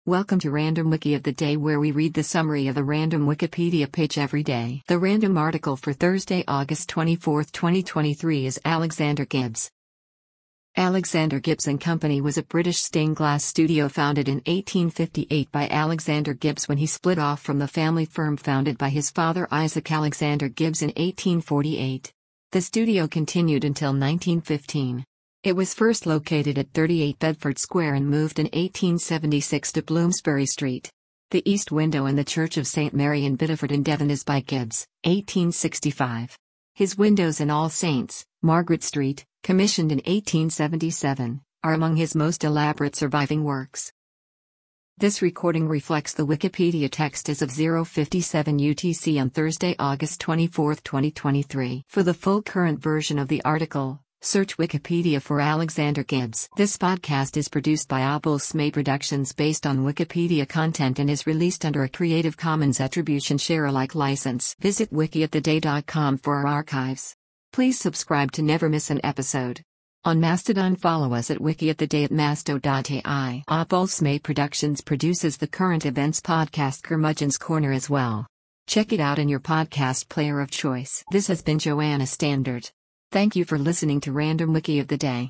Welcome to Random Wiki of the Day, where we read the summary of a random Wikipedia page every day. The random article for Thursday, August 24, 2023 is Alexander Gibbs. Alexander Gibbs and Company was a British stained glass studio founded in 1858 by Alexander Gibbs when he split off from the family firm founded by his father Isaac Alexander Gibbs in 1848. The studio continued until 1915. It was first located at 38 Bedford Square and moved in 1876 to Bloomsbury Street. The east window in the Church of St. Mary in Bideford in Devon is by Gibbs, 1865. His windows in All Saints, Margaret Street, commissioned in 1877, are among his most elaborate surviving works. This recording reflects the Wikipedia text as of 0:57 UTC on Thursday, August 24, 2023. For the full current version of the article, search Wikipedia for Alexander Gibbs. This podcast is produced by Abel-Smay Productions based on Wikipedia content and is released under a Creative Commons Attribution Share-alike license. Visit wikiattheday.com for our archives. Please subscribe to never miss an episode. On Mastodon, follow us at wiki@theday@masto.ai. Abel-Smay Productions produces the current events podcast Curmudgeon's Corner as well. Check it out in your podcast player of choice. This has been Joanna Standard. Thank you for listening to Random Wiki of the Day.